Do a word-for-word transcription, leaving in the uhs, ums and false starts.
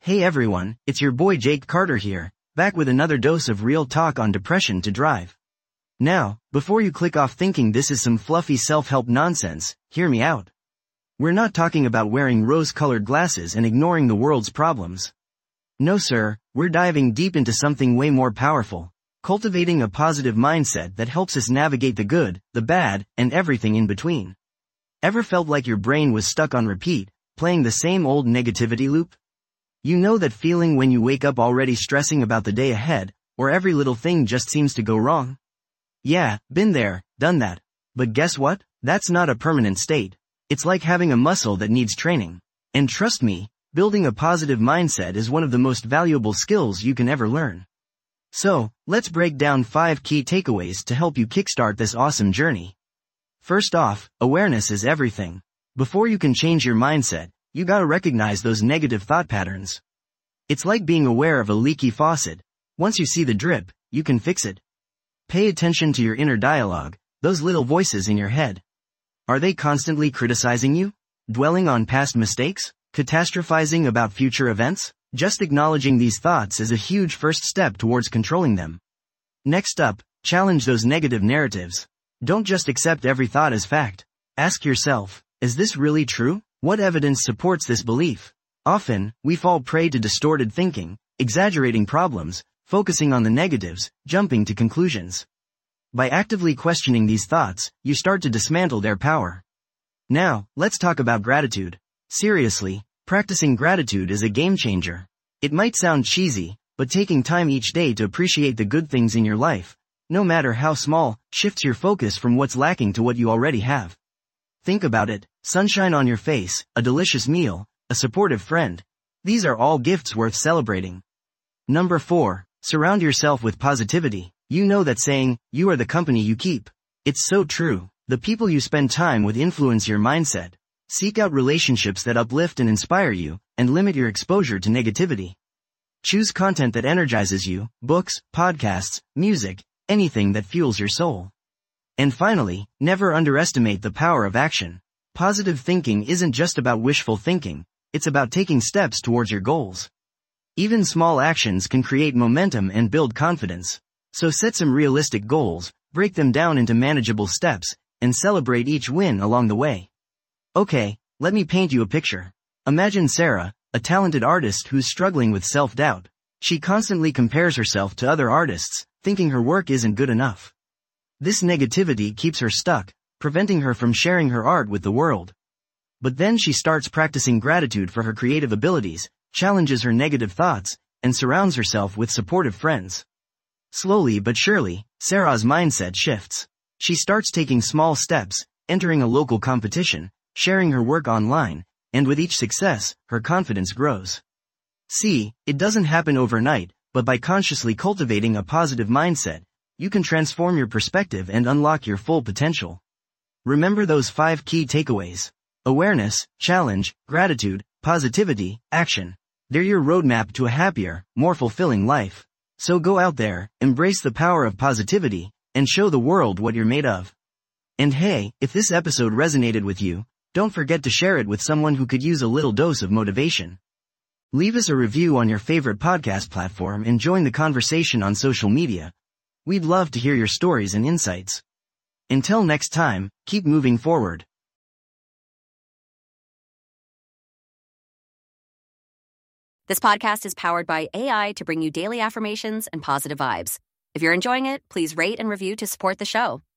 Hey everyone, it's your boy Jake Carter here, back with another dose of real talk on depression to drive. Now, before you click off thinking this is some fluffy self-help nonsense, hear me out. We're not talking about wearing rose-colored glasses and ignoring the world's problems. No sir, we're diving deep into something way more powerful, cultivating a positive mindset that helps us navigate the good, the bad, and everything in between. Ever felt like your brain was stuck on repeat, playing the same old negativity loop? You know that feeling when you wake up already stressing about the day ahead, or every little thing just seems to go wrong? Yeah, been there, done that. But guess what? That's not a permanent state. It's like having a muscle that needs training. And trust me, building a positive mindset is one of the most valuable skills you can ever learn. So, let's break down five key takeaways to help you kickstart this awesome journey. First off, awareness is everything. Before you can change your mindset, you gotta recognize those negative thought patterns. It's like being aware of a leaky faucet. Once you see the drip, you can fix it. Pay attention to your inner dialogue, those little voices in your head. Are they constantly criticizing you? Dwelling on past mistakes? Catastrophizing about future events? Just acknowledging these thoughts is a huge first step towards controlling them. Next up, challenge those negative narratives. Don't just accept every thought as fact. Ask yourself, is this really true? What evidence supports this belief? Often, we fall prey to distorted thinking, exaggerating problems, focusing on the negatives, jumping to conclusions. By actively questioning these thoughts, you start to dismantle their power. Now, let's talk about gratitude. Seriously, practicing gratitude is a game changer. It might sound cheesy, but taking time each day to appreciate the good things in your life, no matter how small, shifts your focus from what's lacking to what you already have. Think about it, sunshine on your face, a delicious meal, a supportive friend. These are all gifts worth celebrating. Number four, surround yourself with positivity. You know that saying, you are the company you keep. It's so true. The people you spend time with influence your mindset. Seek out relationships that uplift and inspire you, and limit your exposure to negativity. Choose content that energizes you, books, podcasts, music, anything that fuels your soul. And finally, never underestimate the power of action. Positive thinking isn't just about wishful thinking, it's about taking steps towards your goals. Even small actions can create momentum and build confidence. So set some realistic goals, break them down into manageable steps, and celebrate each win along the way. Okay, let me paint you a picture. Imagine Sarah, a talented artist who's struggling with self-doubt. She constantly compares herself to other artists, thinking her work isn't good enough. This negativity keeps her stuck, preventing her from sharing her art with the world. But then she starts practicing gratitude for her creative abilities, challenges her negative thoughts, and surrounds herself with supportive friends. Slowly but surely, Sarah's mindset shifts. She starts taking small steps, entering a local competition, sharing her work online, and with each success, her confidence grows. See, it doesn't happen overnight, but by consciously cultivating a positive mindset, you can transform your perspective and unlock your full potential. Remember those five key takeaways. Awareness, challenge, gratitude, positivity, action. They're your roadmap to a happier, more fulfilling life. So go out there, embrace the power of positivity, and show the world what you're made of. And hey, if this episode resonated with you, don't forget to share it with someone who could use a little dose of motivation. Leave us a review on your favorite podcast platform and join the conversation on social media. We'd love to hear your stories and insights. Until next time, keep moving forward. This podcast is powered by A I to bring you daily affirmations and positive vibes. If you're enjoying it, please rate and review to support the show.